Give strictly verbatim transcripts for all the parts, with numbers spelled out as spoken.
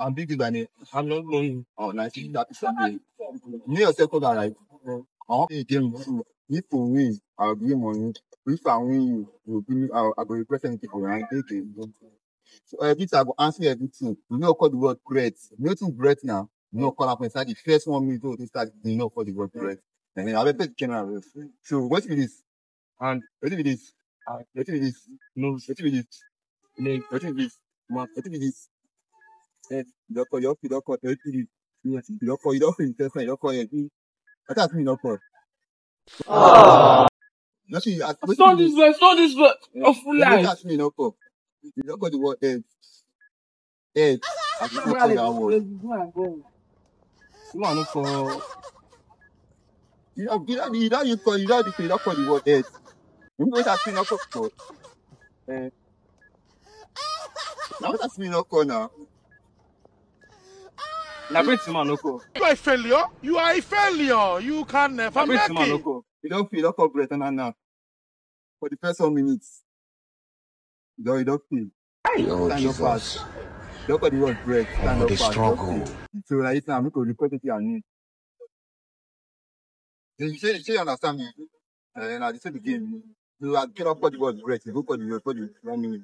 I'm big by name. I'm not going on nineteen that is Sunday. Me yourself for that right. I want to game too. If you win, I'll give you money. If I win you, you'll give me I'll, I'll be representing people and take it. So everything I go answer everything. You know call the word threat. You know to threat now. You know call up inside the first one minute to start you know call the word threat. And then I'll be paid general. So what is this? And what is this? And what is this? No, what is this? No, what is this? What is this? Eh, ìdọ́kọ̀ ìdọ́kọ̀ ìdọ́kọ̀ thirty ìdọ́kọ̀ ìdọ́kọ̀ ìtẹ́sán ìdọ́kọ̀ ẹ̀dí I can't mean ìdọ́kọ̀. Nothing. Stop this way, stop this way. Of full I life. can't mean ìdọ́kọ̀. Ìdọ́kọ̀ the word head. Head. I can't call that word. You want to call. You know, you know, you know, you call, you know, you don't call the word head. You know that's mean ìdọ́kọ̀ for. Eh. Now that's mean ìdọ́kọ̀ now. Na bet man oko. You are a failure. You are a failure. You can never make man it. oko. You don't feel don't breath and now. For the first one minutes. You don't you don't feel. Oh, Stand up fast. Don't call the word breath. Stand Oh, up the fast. struggle. So right now, I'm going to report it to you. You say, you say you understand me. And I say the game. You are cannot call the word breath. You go call the word for the one minute.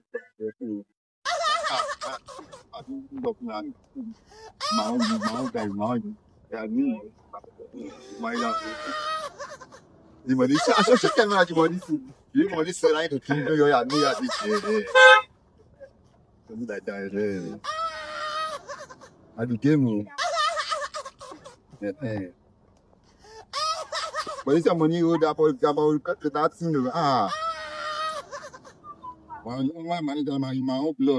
I do look now. My own, my own guy, my own. Yeah, me. My love. The money, I should check camera. The money, the money, so I to think you are me at this. Something like that. I do game. But it's your money. You hold up, about cut that thing. Ah. Well, my money, my own blood.